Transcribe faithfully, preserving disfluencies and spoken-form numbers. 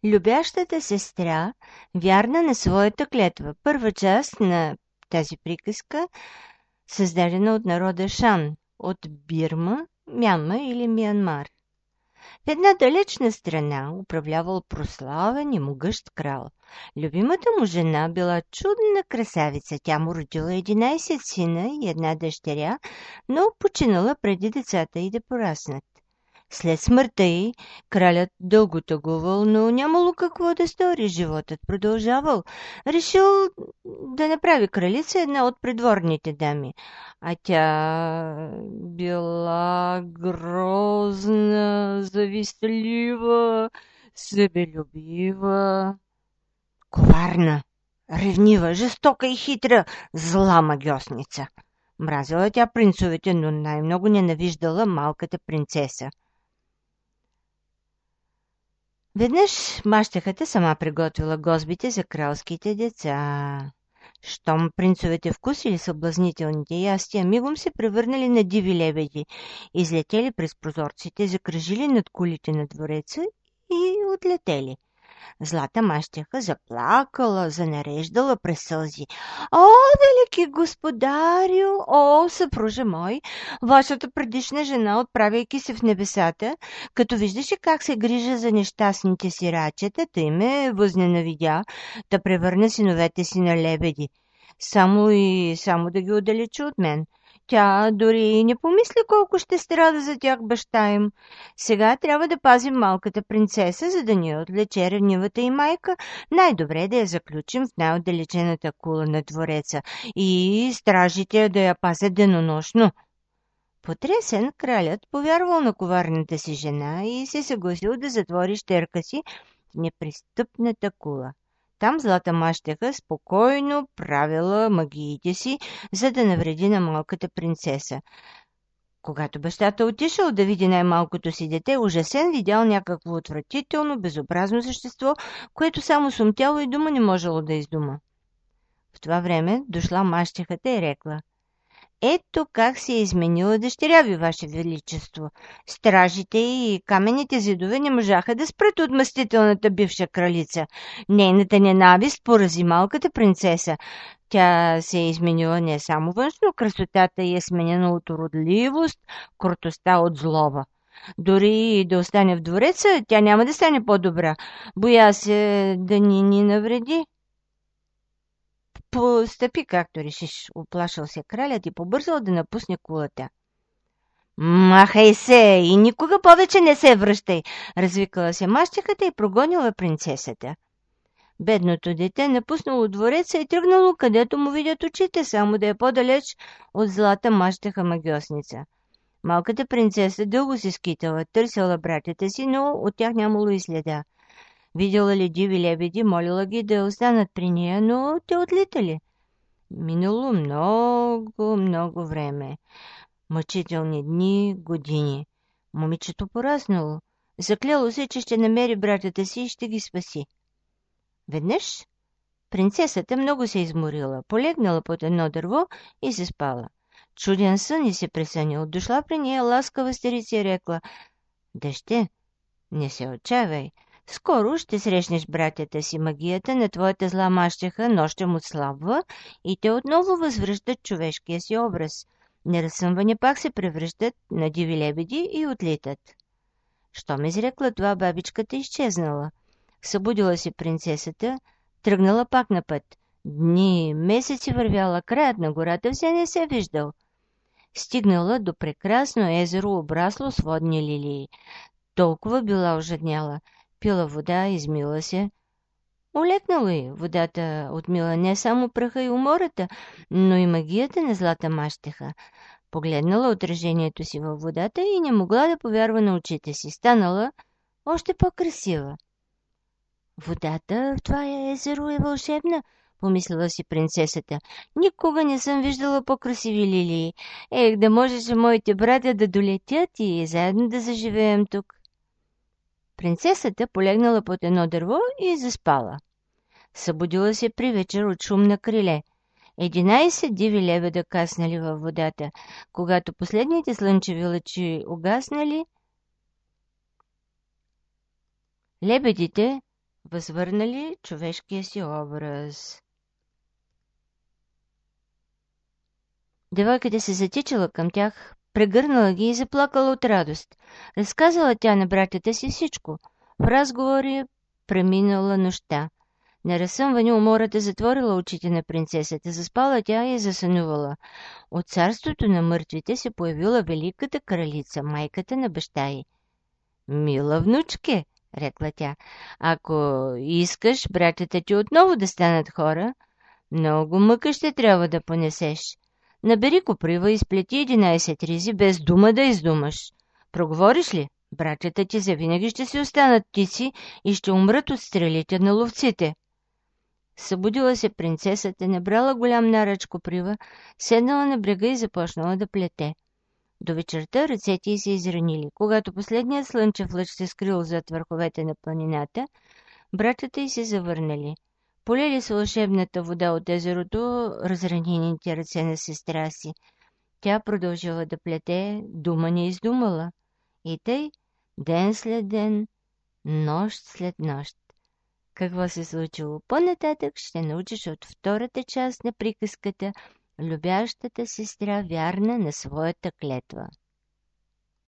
Любящата сестра, вярна на своята клетва. Първа част на тази приказка, създадена от народа Шан, от Бирма, Мянма или Миянмар. В една далечна страна управлявал прославен и могъщ крал. Любимата му жена била чудна красавица. Тя му родила единайсет сина и една дъщеря, но починала преди децата й да пораснат. След смъртта й, кралят дълго тъгувал, но нямало какво да стори, животът продължавал. Решил да направи кралица една от придворните дами, а тя била грозна, завистлива, себелюбива, коварна, ревнива, жестока и хитра, зла магьосница. Мразила тя принцовете, но най-много ненавиждала малката принцеса. Веднъж мащехата сама приготвила гозбите за кралските деца. Щом принцовете вкусили съблазнителните ястия, мигом се превърнали на диви лебеди, излетели през прозорците, закръжили над кулите на двореца и отлетели. Злата мащеха заплакала, занареждала през сълзи. О, велики господарю, о, съпруже мой, вашата предишна жена, отправяйки се в небесата, като виждаше как се грижа за нещастните сирачета, тъй ме възненавидя да превърне синовете си на лебеди. Само и само да ги отдалечи от мен. Тя дори и не помисли колко ще страда за тях баща им. Сега трябва да пазим малката принцеса, за да ни отлече ревнивата и майка. Най-добре е да я заключим в най-отдалечената кула на двореца и стражите да я пазят денонощно. Потресен, кралят повярвал на коварната си жена и се съгласил да затвори щерка си в непристъпната кула. Там злата мащеха спокойно правила магиите си, за да навреди на малката принцеса. Когато бащата отишъл да види най-малкото си дете, ужасен видял някакво отвратително, безобразно същество, което само сумтяло и дума не можело да издума. В това време дошла мащехата и рекла: ето как се е изменила дъщеря ви, ваше величество. Стражите и каменните зидове не можаха да спрат отмъстителната бивша кралица. Нейната ненавист порази малката принцеса. Тя се е изменила не само външно, красотата й е сменена от уродливост, крутостта от злоба. Дори и да остане в двореца, тя няма да стане по-добра. Боя се да ни ни навреди. Постъпи както решиш, оплашил се кралят и побързал да напусне кулата. Махай се и никога повече не се връщай, развикала се мащехата и прогонила принцесата. Бедното дете напуснало двореца и тръгнало, където му видят очите, само да е по-далеч от злата мащеха магьосница. Малката принцеса дълго се скитала, търсила братята си, но от тях нямало и следа. Видела ли диви лебеди, молила ги да останат при нея, но те отлитали. Минало много, много време. Мъчителни дни, години. Момичето пораснало. Закляло се, че ще намери братята си и ще ги спаси. Веднъж принцесата много се изморила, полегнала под едно дърво и се спала. Чуден сън и се пресънил. Дошла при нея ласкава старица и рекла: дъще, не се отчавай. Скоро ще срещнеш братята си. Магията на твоята зла мащеха нощем отслабва и те отново възвръщат човешкия си образ. Неразсъмвани пак се превръщат на диви лебеди и отлитат. Щом изрекла това, бабичката изчезнала. Събудила се принцесата, тръгнала пак на път. Дни, месеци вървяла, краят на гората все не се виждал. Стигнала до прекрасно езеро, обрасло с водни лилии. Толкова била ожадняла. Пила вода, измила се. Олекнало й. Водата отмила не само праха и умората, но и магията на злата мащеха. Погледнала отражението си във водата и не могла да повярва на очите си. Станала още по-красива. Водата в това езеро е вълшебна, помислила си принцесата. Никога не съм виждала по-красиви лилии. Ех, да можеше моите братя да долетят и заедно да заживеем тук. Принцесата полегнала под едно дърво и заспала. Събудила се при вечер от шум на криле. Единайсет диви лебеда каснали във водата. Когато последните слънчеви лъчи угаснали, лебедите възвърнали човешкия си образ. Девойката се затичала към тях, прегърнала ги и заплакала от радост. Разказала тя на братята си всичко. В разговори преминала нощта. На разсъмване умората затворила очите на принцесата, заспала тя и засънувала. От царството на мъртвите се появила великата кралица, майката на баща й. «Мила внучке», рекла тя, «ако искаш братята ти отново да станат хора, много мъка ще трябва да понесеш. Набери коприва и сплети единайсет ризи, без дума да издумаш. Проговориш ли? Братята ти завинаги ще си останат птици и ще умрат от стрелите на ловците». Събудила се принцесата, набрала голям наръч коприва, седнала на брега и започнала да плете. До вечерта ръцете й се изранили. Когато последният слънчев лъч се скрил зад върховете на планината, братята й се завърнали. Полели с вълшебната вода от езерото разранените ръце на сестра си. Тя продължила да плете, дума не издумала. И тъй, ден след ден, нощ след нощ. Какво се случило по-нататък, ще научиш от втората част на приказката «Любящата сестра, вярна на своята клетва».